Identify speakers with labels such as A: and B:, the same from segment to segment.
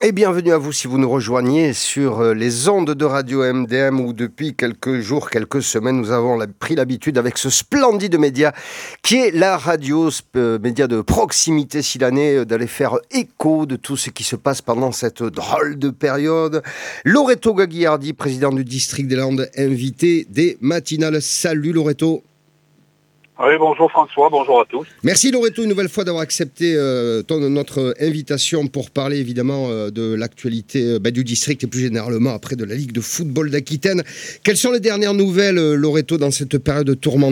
A: Et bienvenue à vous si vous nous rejoignez sur les ondes de Radio MDM où depuis quelques jours, quelques semaines, nous avons pris l'habitude avec ce splendide média qui est la radio, média de proximité s'il en est, d'aller faire écho de tout ce qui se passe pendant cette drôle de période. Loreto Gagliardi, président du district des Landes, invité des matinales. Salut Loreto.
B: Oui, bonjour François, bonjour à tous.
A: Merci Loreto une nouvelle fois d'avoir accepté notre invitation pour parler évidemment de l'actualité du district et plus généralement après de la Ligue de football d'Aquitaine. Quelles sont les dernières nouvelles Loreto dans cette période tourmentée ?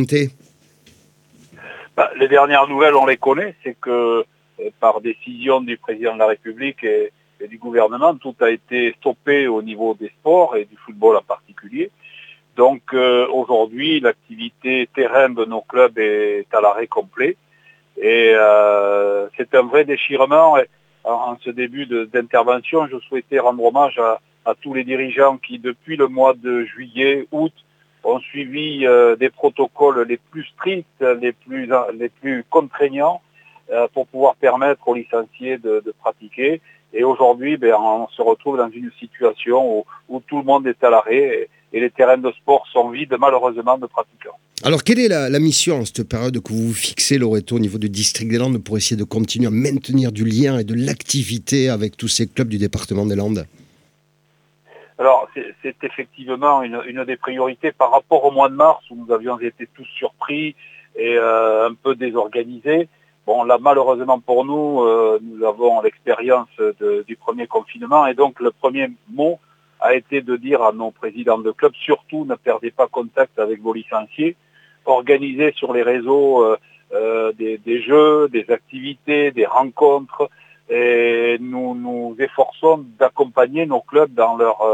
B: Les dernières nouvelles, on les connaît, c'est que par décision du président de la République et du gouvernement, tout a été stoppé au niveau des sports et du football en particulier. Donc aujourd'hui, l'activité terrain de nos clubs est à l'arrêt complet. Et c'est un vrai déchirement. En ce début d'intervention, je souhaitais rendre hommage à tous les dirigeants qui, depuis le mois de juillet, août, ont suivi des protocoles les plus stricts, les plus contraignants pour pouvoir permettre aux licenciés de pratiquer. Et aujourd'hui, on se retrouve dans une situation où tout le monde est à l'arrêt et les terrains de sport sont vides, malheureusement, de pratiquants.
A: Alors, quelle est la mission en cette période que vous fixez, Loreto, au niveau du district des Landes pour essayer de continuer à maintenir du lien et de l'activité avec tous ces clubs du département des Landes ?
B: Alors, c'est effectivement une des priorités par rapport au mois de mars où nous avions été tous surpris et un peu désorganisés. Bon, là, malheureusement pour nous, nous avons l'expérience du premier confinement et donc le premier mot a été de dire à nos présidents de club, surtout ne perdez pas contact avec vos licenciés, organisez sur les réseaux des jeux, des activités, des rencontres, et nous efforçons d'accompagner nos clubs dans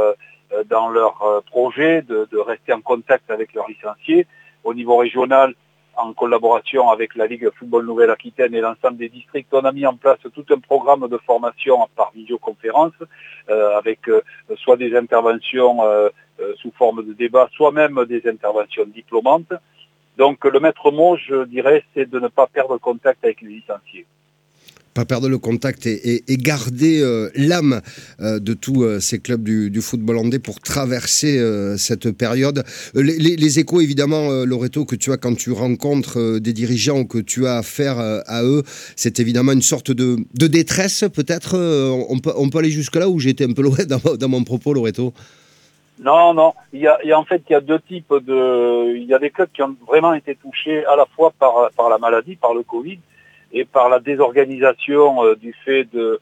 B: leur projet de rester en contact avec leurs licenciés. Au niveau régional, en collaboration avec la Ligue Football Nouvelle-Aquitaine et l'ensemble des districts, on a mis en place tout un programme de formation par visioconférence avec soit des interventions sous forme de débat, soit même des interventions diplômantes. Donc le maître mot, je dirais, c'est de ne pas perdre contact avec les licenciés.
A: Pas perdre le contact et garder l'âme de tous ces clubs du football hollandais pour traverser cette période. Les échos, évidemment, Loreto, que tu as quand tu rencontres des dirigeants ou que tu as affaire à eux, c'est évidemment une sorte de détresse, peut-être. On peut aller jusque-là ou j'ai été un peu loin dans mon propos, Loreto ?
B: Non. Il y a deux types il y a des clubs qui ont vraiment été touchés à la fois par la maladie, par le Covid, et par la désorganisation du fait de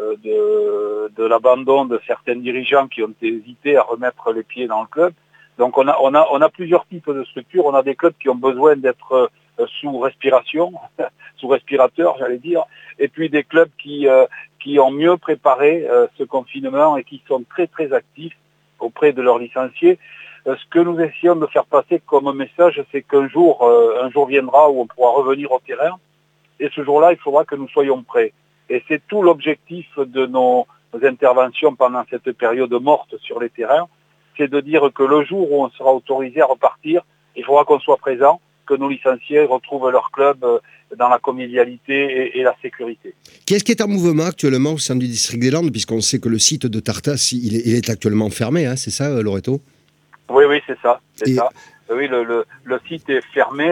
B: l'abandon de certains dirigeants qui ont hésité à remettre les pieds dans le club. Donc on a plusieurs types de structures. On a des clubs qui ont besoin d'être sous respiration, sous respirateur, j'allais dire, et puis des clubs qui ont mieux préparé ce confinement et qui sont très très actifs auprès de leurs licenciés. Ce que nous essayons de faire passer comme message, c'est qu'un jour viendra où on pourra revenir au terrain. Et ce jour-là, il faudra que nous soyons prêts. Et c'est tout l'objectif de nos interventions pendant cette période morte sur les terrains, c'est de dire que le jour où on sera autorisé à repartir, il faudra qu'on soit présent, que nos licenciés retrouvent leur club dans la convivialité et la sécurité.
A: Qu'est-ce qui est en mouvement actuellement au sein du district des Landes, puisqu'on sait que le site de Tartas, il est actuellement fermé, hein, c'est ça, Loreto ?
B: Oui, c'est ça. Oui, le site est fermé.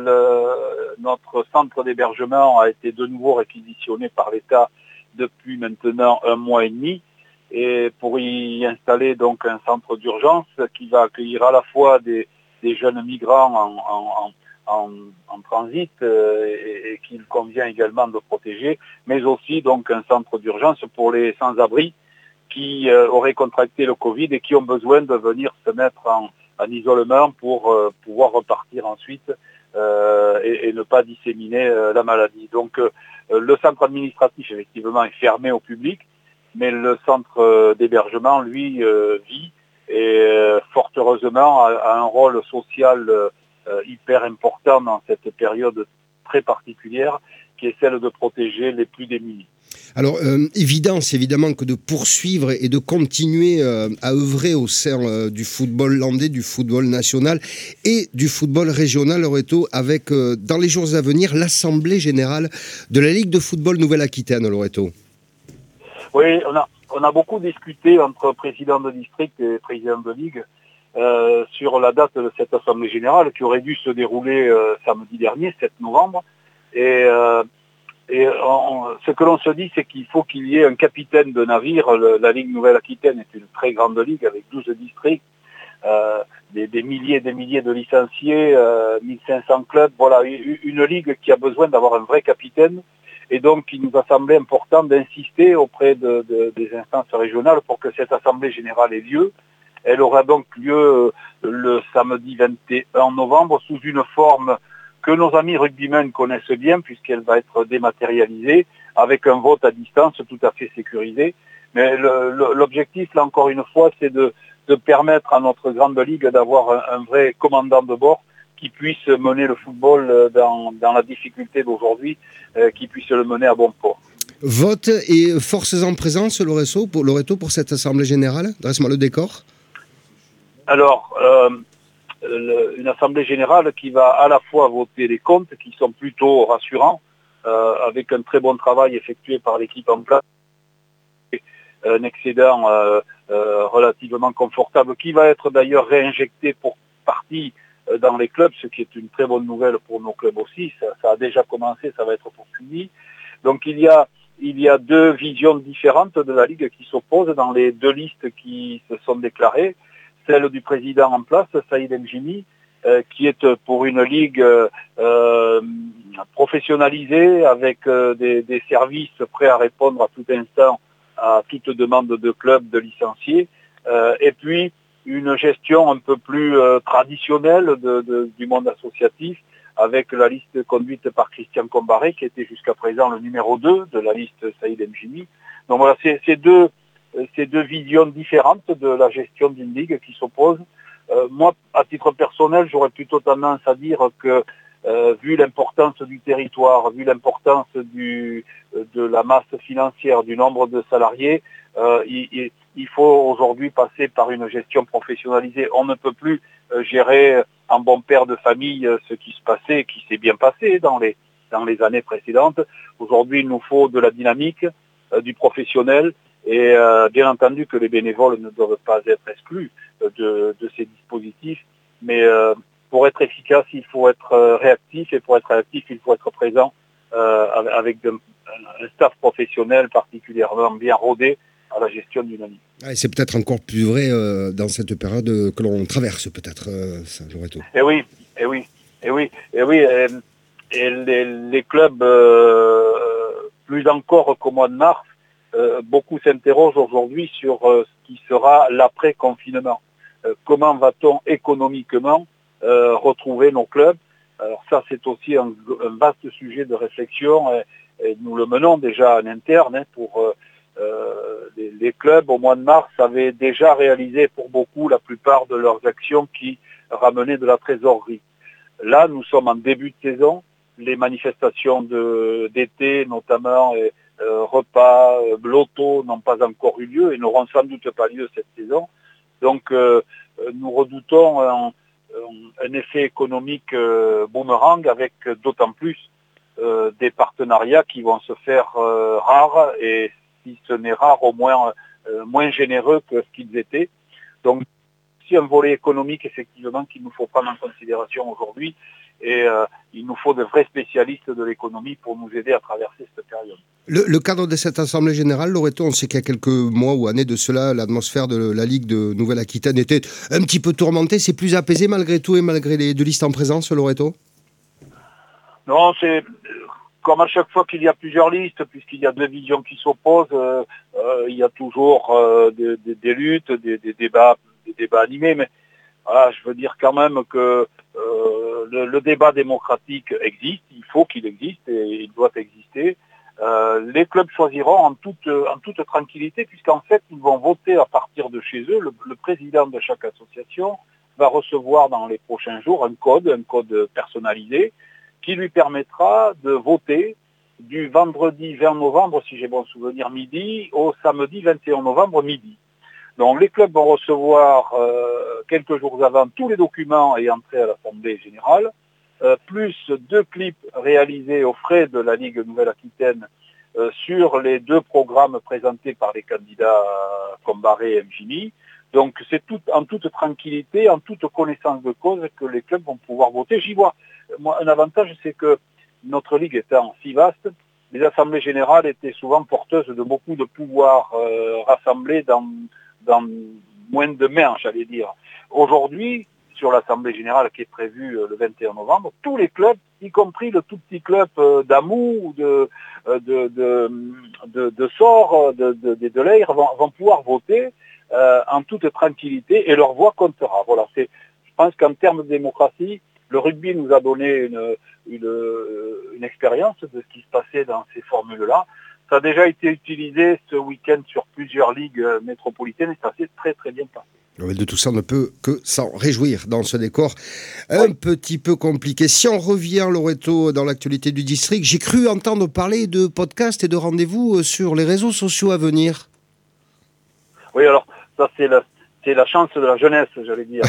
B: Notre centre d'hébergement a été de nouveau réquisitionné par l'État depuis maintenant 1 mois et demi, et pour y installer donc un centre d'urgence qui va accueillir à la fois des jeunes migrants en transit et qu'il convient également de protéger, mais aussi donc un centre d'urgence pour les sans-abri qui auraient contracté le Covid et qui ont besoin de venir se mettre en isolement pour pouvoir repartir ensuite et ne pas disséminer la maladie. Donc le centre administratif, effectivement, est fermé au public, mais le centre d'hébergement, lui, vit et fort heureusement a un rôle social hyper important dans cette période très particulière qui est celle de protéger les plus démunis.
A: Alors, évidemment que de poursuivre et de continuer à œuvrer au sein du football landais, du football national et du football régional, Loreto, avec, dans les jours à venir, l'Assemblée générale de la Ligue de football Nouvelle-Aquitaine, Loreto.
B: Oui, on a beaucoup discuté entre président de district et président de ligue sur la date de cette assemblée générale qui aurait dû se dérouler samedi dernier, 7 novembre. Et ce que l'on se dit, c'est qu'il faut qu'il y ait un capitaine de navire. La Ligue Nouvelle-Aquitaine est une très grande ligue avec 12 districts, des milliers et des milliers de licenciés, 1500 clubs. Voilà, une ligue qui a besoin d'avoir un vrai capitaine. Et donc, il nous a semblé important d'insister auprès des instances régionales pour que cette assemblée générale ait lieu. Elle aura donc lieu le samedi 21 novembre sous une forme que nos amis rugbymen connaissent bien puisqu'elle va être dématérialisée avec un vote à distance tout à fait sécurisé. Mais l'objectif, là encore une fois, c'est de permettre à notre grande ligue d'avoir un vrai commandant de bord qui puisse mener le football dans la difficulté d'aujourd'hui, qui puisse le mener à bon port.
A: Vote et forces en présence, Loreto, pour cette assemblée générale. Dresse-moi le décor.
B: Alors, une assemblée générale qui va à la fois voter les comptes, qui sont plutôt rassurants, avec un très bon travail effectué par l'équipe en place, un excédent relativement confortable, qui va être d'ailleurs réinjecté pour partie dans les clubs, ce qui est une très bonne nouvelle pour nos clubs aussi. Ça a déjà commencé, ça va être poursuivi. Donc il y a deux visions différentes de la Ligue qui s'opposent dans les deux listes qui se sont déclarées. Celle du président en place, Saïd Mjimi, qui est pour une ligue professionnalisée avec des services prêts à répondre à tout instant à toute demande de club, de licenciés, et puis une gestion un peu plus traditionnelle du monde associatif, avec la liste conduite par Christian Combaré, qui était jusqu'à présent le numéro 2 de la liste Saïd Mjimi. Donc voilà, ces deux visions différentes de la gestion d'une ligue qui s'opposent. Moi, à titre personnel, j'aurais plutôt tendance à dire que, vu l'importance du territoire, vu l'importance de la masse financière, du nombre de salariés, il faut aujourd'hui passer par une gestion professionnalisée. On ne peut plus gérer en bon père de famille ce qui se passait, qui s'est bien passé dans les années précédentes. Aujourd'hui, il nous faut de la dynamique, du professionnel, et bien entendu que les bénévoles ne doivent pas être exclus de ces dispositifs, mais pour être efficace, il faut être réactif, et pour être réactif, il faut être présent avec un staff professionnel particulièrement bien rodé à la gestion d'une ligue.
A: Ah, c'est peut-être encore plus vrai dans cette période que l'on traverse, peut-être, ça, Loreto.
B: Et oui. Et les clubs, plus encore qu'au mois de mars, beaucoup s'interrogent aujourd'hui sur ce qui sera l'après-confinement. Comment va-t-on économiquement retrouver nos clubs? Alors ça, c'est aussi un vaste sujet de réflexion, et nous le menons déjà en interne pour les clubs. Au mois de mars avaient déjà réalisé pour beaucoup la plupart de leurs actions qui ramenaient de la trésorerie. Là, nous sommes en début de saison. Les manifestations d'été, notamment repas, loto, n'ont pas encore eu lieu et n'auront sans doute pas lieu cette saison. Donc, nous redoutons un effet économique boomerang, avec d'autant plus des partenariats qui vont se faire rares, et si ce n'est rare, au moins moins généreux que ce qu'ils étaient. Donc, c'est un volet économique, effectivement, qu'il nous faut prendre en considération aujourd'hui, et il nous faut de vrais spécialistes de l'économie pour nous aider à traverser cette période.
A: Le cadre de cette Assemblée générale, Loreto, on sait qu'il y a quelques mois ou années de cela, l'atmosphère de la Ligue de Nouvelle-Aquitaine était un petit peu tourmentée. C'est plus apaisé malgré tout et malgré les deux listes en présence, Loreto?
B: Non, c'est comme à chaque fois qu'il y a plusieurs listes, puisqu'il y a deux visions qui s'opposent, il y a toujours des luttes, des débats animés, mais voilà, je veux dire quand même que le débat démocratique existe, il faut qu'il existe et il doit exister. Les clubs choisiront en toute tranquillité, puisqu'en fait, ils vont voter à partir de chez eux. Le président de chaque association va recevoir dans les prochains jours un code personnalisé, qui lui permettra de voter du vendredi 20 novembre, si j'ai bon souvenir, midi, au samedi 21 novembre, midi. Donc les clubs vont recevoir quelques jours avant tous les documents et entrer à l'Assemblée générale, plus 2 clips réalisés aux frais de la Ligue Nouvelle-Aquitaine sur les 2 programmes présentés par les candidats Combaré et Mgini. Donc c'est en toute tranquillité, en toute connaissance de cause que les clubs vont pouvoir voter. J'y vois, moi, un avantage, c'est que notre ligue étant si vaste, les assemblées générales étaient souvent porteuses de beaucoup de pouvoirs rassemblés dans moins de mains, j'allais dire. Aujourd'hui, sur l'assemblée générale qui est prévue le 21 novembre, tous les clubs, y compris le tout petit club d'Amou ou de Sort, de l'Aire, vont pouvoir voter en toute tranquillité et leur voix comptera. Voilà, je pense qu'en termes de démocratie, le rugby nous a donné une expérience de ce qui se passait dans ces formules-là. Ça a déjà été utilisé ce week-end sur plusieurs ligues métropolitaines et ça s'est très très bien passé.
A: De tout ça, on ne peut que s'en réjouir dans ce décor un petit peu compliqué. Si on revient, Loreto, dans l'actualité du district, j'ai cru entendre parler de podcasts et de rendez-vous sur les réseaux sociaux à venir.
B: Oui, alors ça c'est la chance de la jeunesse, j'allais dire.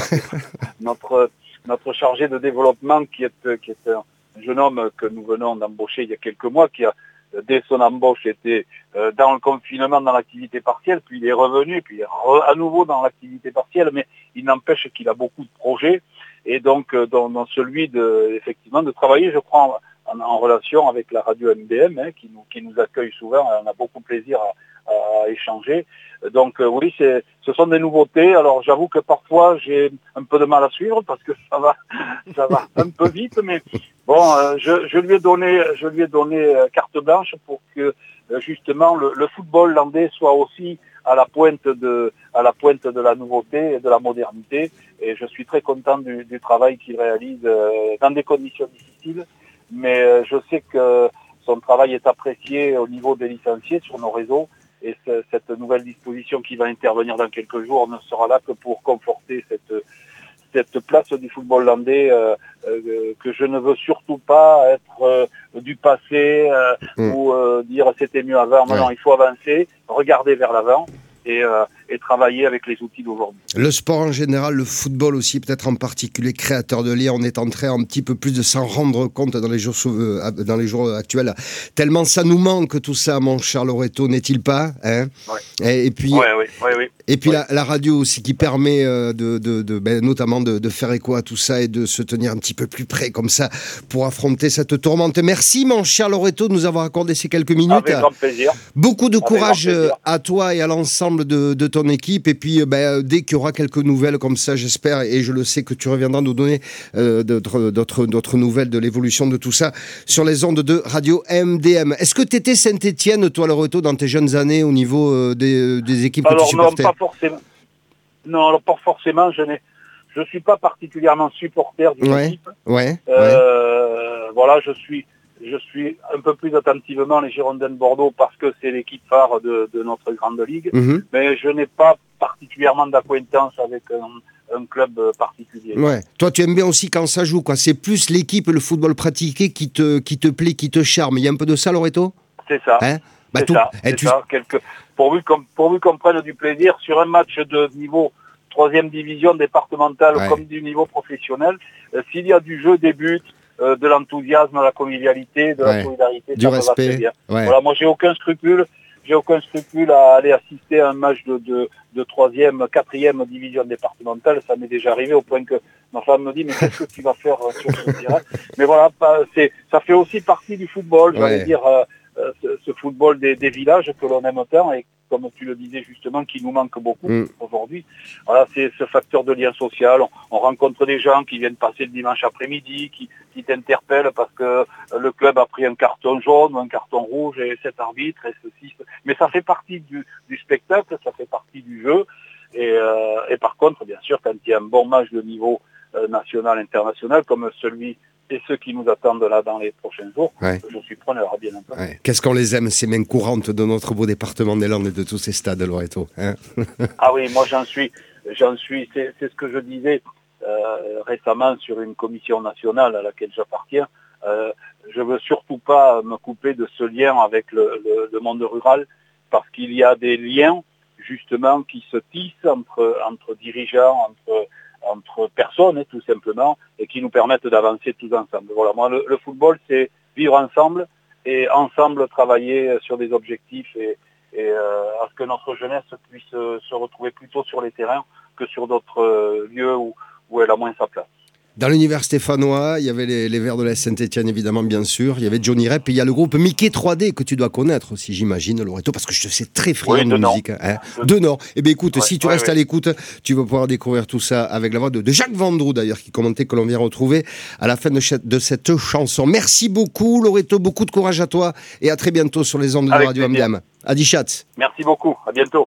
B: notre chargé de développement qui est un jeune homme que nous venons d'embaucher il y a quelques mois, qui a dès son embauche était dans le confinement, dans l'activité partielle, puis il est revenu, puis il est à nouveau dans l'activité partielle, mais il n'empêche qu'il a beaucoup de projets, et donc dans celui effectivement de travailler, je crois, en relation avec la radio MDM, qui nous accueille souvent, on a beaucoup de plaisir à échanger. Donc oui, ce sont des nouveautés. Alors j'avoue que parfois j'ai un peu de mal à suivre parce que ça va un peu vite, mais bon, je lui ai donné carte blanche pour que justement le football landais soit aussi à la pointe de la nouveauté et de la modernité. Et je suis très content du travail qu'il réalise dans des conditions difficiles, mais je sais que son travail est apprécié au niveau des licenciés sur nos réseaux. Et cette nouvelle disposition qui va intervenir dans quelques jours ne sera là que pour conforter cette place du football landais que je ne veux surtout pas être du passé ou dire c'était mieux avant. Non, il faut avancer, regarder vers l'avant et travailler avec les outils d'aujourd'hui.
A: Le sport en général, le football aussi, peut-être en particulier créateur de liens, on est en train un petit peu plus de s'en rendre compte dans les jours actuels. Tellement ça nous manque tout ça, mon cher Loreto, n'est-il pas, hein? Et puis, et puis la radio aussi qui permet notamment de faire écho à tout ça et de se tenir un petit peu plus près comme ça pour affronter cette tourmente. Merci, mon cher Loreto, de nous avoir accordé ces quelques minutes.
B: Avec grand plaisir.
A: Beaucoup de courage à toi et à l'ensemble de ton équipe. Et puis, dès qu'il y aura quelques nouvelles comme ça, j'espère, et je le sais que tu reviendras nous donner d'autres nouvelles de l'évolution de tout ça sur les ondes de Radio MDM. Est-ce que tu étais Saint-Étienne, toi, Loreto, dans tes jeunes années au niveau des équipes que tu supportais?
B: Non, pas forcément. Non, alors pas forcément. Je suis pas particulièrement supporter d'une équipe. Voilà, je suis un peu plus attentivement les Girondins de Bordeaux parce que c'est l'équipe phare de notre grande ligue. Mais je n'ai pas particulièrement d'acquaintance avec un club particulier.
A: Ouais. Toi, tu aimes bien aussi quand ça joue, quoi. C'est plus l'équipe et le football pratiqué qui te plaît, qui te charme. Il y a un peu de ça, Loreto?
B: C'est ça.
A: Hein?
B: Ça. Pourvu qu'on prenne du plaisir sur un match de niveau 3e division départementale comme du niveau professionnel, s'il y a du jeu, des buts, de l'enthousiasme, de la convivialité, de la solidarité,
A: du respect.
B: Va très bien. Voilà, moi j'ai aucun scrupule à aller assister à un match de 3e, 4e division départementale. Ça m'est déjà arrivé au point que ma femme me dit mais qu'est-ce que tu vas faire sur ce terrain? Mais voilà, ça fait aussi partie du football, j'allais dire ce football des villages que l'on aime tant et comme tu le disais justement, qui nous manque beaucoup aujourd'hui. Voilà, c'est ce facteur de lien social. On rencontre des gens qui viennent passer le dimanche après-midi, qui t'interpellent parce que le club a pris un carton jaune ou un carton rouge et cet arbitre et ceci. Mais ça fait partie du spectacle, ça fait partie du jeu. Et par contre, bien sûr, quand il y a un bon match de niveau national, international, comme celui et ceux qui nous attendent là dans les prochains jours, je suis preneur, bien entendu.
A: Qu'est-ce qu'on les aime, ces mains courantes de notre beau département des Landes et de tous ces stades, Loreto, hein?
B: Ah oui, moi j'en suis, c'est ce que je disais récemment sur une commission nationale à laquelle j'appartiens. Je veux surtout pas me couper de ce lien avec le monde rural, parce qu'il y a des liens justement qui se tissent entre dirigeants, entre personnes, tout simplement, et qui nous permettent d'avancer tous ensemble. Voilà, moi, le football, c'est vivre ensemble, et ensemble travailler sur des objectifs et à ce que notre jeunesse puisse se retrouver plutôt sur les terrains que sur d'autres lieux où elle a moins sa place.
A: Dans l'univers stéphanois, il y avait les Verts de la Saint-Etienne, évidemment, bien sûr. Il y avait Johnny Rep et il y a le groupe Mickey 3D que tu dois connaître aussi, j'imagine, Loreto, parce que je te sais très friand de musique. De Nord. Eh bien, écoute, si tu restes à l'écoute, tu vas pouvoir découvrir tout ça avec la voix de Jacques Vendroux, d'ailleurs, qui commentait, que l'on vient retrouver à la fin de cette chanson. Merci beaucoup, Loreto. Beaucoup de courage à toi et à très bientôt sur les ondes de Radio MDM. Adi Chat.
B: Merci beaucoup. À bientôt.